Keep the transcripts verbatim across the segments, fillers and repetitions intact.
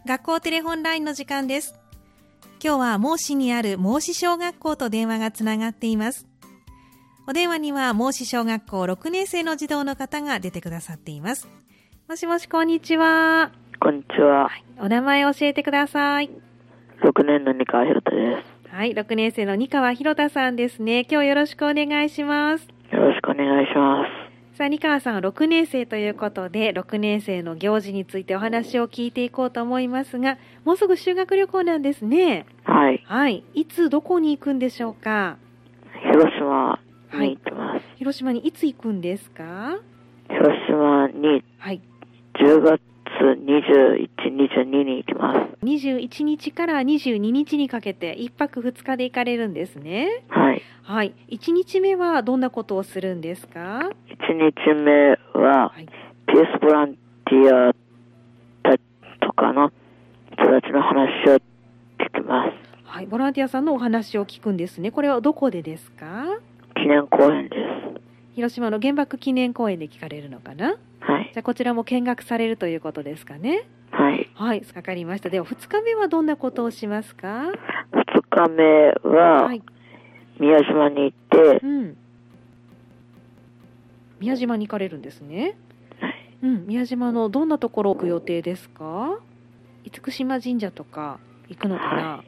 学校テレホンラインの時間です。今日は孟子にある孟子小学校と電話がつながっています。お電話には孟子小学校ろくねん生の児童の方が出てくださっています。もしもし、こんにちは。 こんにちは、 はい、お名前を教えてください。 ろくねんの二川博太です。 はい、ろくねん生の二川博太さんですね。今日よろしくお願いします。 よろしくお願いします。 さあ、二川さんはろくねん生ということで、ろくねん生の行事についてお話を聞いていこうと思いますが、もうすぐ修学旅行なんですね。 はい。 はい。いつどこに行くんでしょうか？ 広島に行ってます。はい、 広島にいつ行くんですか？ 広島にじゅうがつにじゅういち、にじゅうにに行きます。 にじゅういちにちからにじゅうににちにかけていっぱくふつかで行かれるんですね。 はい。 はい。いちにちめはどんなことをするんですか？ いちにちめは、はい、ピースボランティアとかの人たちの話を聞きます。 はい。ボランティアさんのお話を聞くんですね。これはどこでですか？ 記念公園です。 広島の原爆記念公園で聞かれるのかな？ はい。 じゃあこちらも見学されるということですかね。 はい。 はい。わかりました。ではふつかめはどんなことをしますか？ ふつかめは、はい、宮島に行って、 うん、宮島に行かれるんですね。 はい。 うん。宮島のどんなところ行く予定ですか？厳島神社とか行くのかな？はい、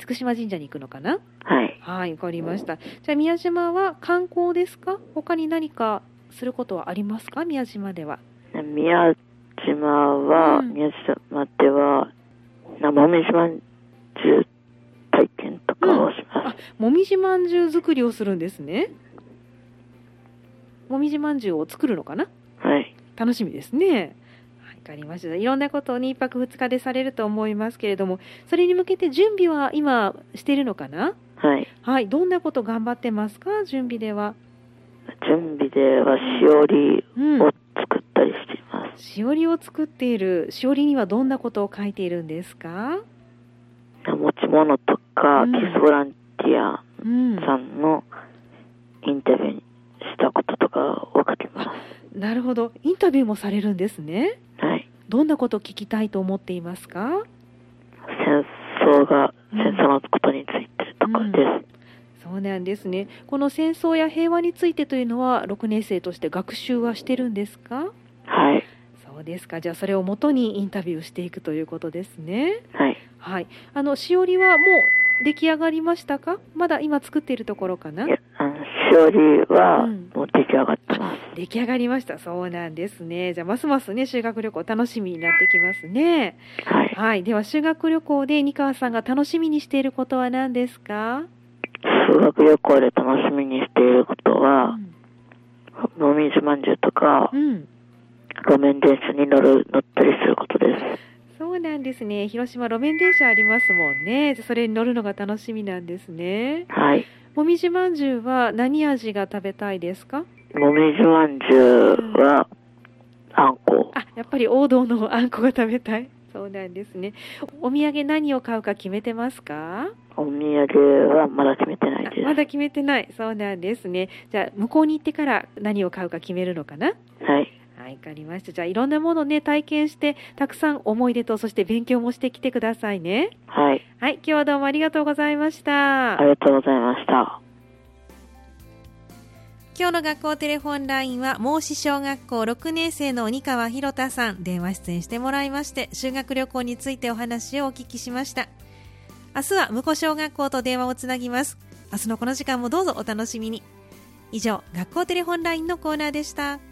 厳島神社に行くのかな？ はい。 はい、わかりました。じゃあ宮島は観光ですか？他に何かすることはありますか？宮島では。 宮島は、うん、宮島ではもみじまんじゅう体験とかをします。うん、あ、 もみじまんじゅう作りをするんですね。もみじまんじゅうを作るのかな？ はい。 楽しみですね。わかりました。いろんなことをいっぱくふつかでされると思いますけれども、それに向けて準備は今しているのかな？ はい。 はい。どんなこと頑張ってますか？準備では。 準備ではしおりを作ったりしています。 うん、しおりを作っている。しおりにはどんなことを書いているんですか？ 持ち物とか、うん、キスボランティアさんのインタビューしたこととかを書きます。 うん、なるほど。インタビューもされるんですね。 はい。 どんなことを聞きたいと思っていますか？ 戦争が、戦争のことについてとかです。うんうん、 そうなんですね。この戦争や平和についてというのはろくねん生として学習はしてるんですか？ はい。 そうですか。じゃあそれをもとにインタビューしていくということですね。 はい。 はい。あのしおりはもう出来上がりましたか？まだ今作っているところかな？ いや、あのしおりはもう出来上がってます。 うん、出来上がりました。そうなんですね。じゃあますますね修学旅行楽しみになってきますね。 はい。 はい。では修学旅行で二川さんが楽しみにしていることは何ですか？ 修学旅行で楽しみにしていることは、うん、もみじまんじゅうとか、うん、路面電車に乗る乗ったりすることです。 そうなんですね。広島路面電車ありますもんね。それに乗るのが楽しみなんですね。 はい。 もみじまんじゅうは何味が食べたいですか？ もみじまんじゅうは、うん、あんこ。 あ、やっぱり王道のあんこが食べたい。そうなんですね。お土産何を買うか決めてますか？ お土産はまだ決めてないです。 まだ決めてない。そうなんですね。じゃあ向こうに行ってから何を買うか決めるのかな？ はい。 はい、わかりました。じゃあいろんなものね体験してたくさん思い出とそして勉強もしてきてくださいね。 はい。 はい、今日はどうもありがとうございました。 ありがとうございました。 今日の学校テレフォンラインは孟子小学校ろくねん生の二川博太さん電話出演してもらいまして修学旅行についてお話をお聞きしました。明日は婿小学校と電話をつなぎます。明日のこの時間もどうぞお楽しみに。以上、学校テレフォンラインのコーナーでした。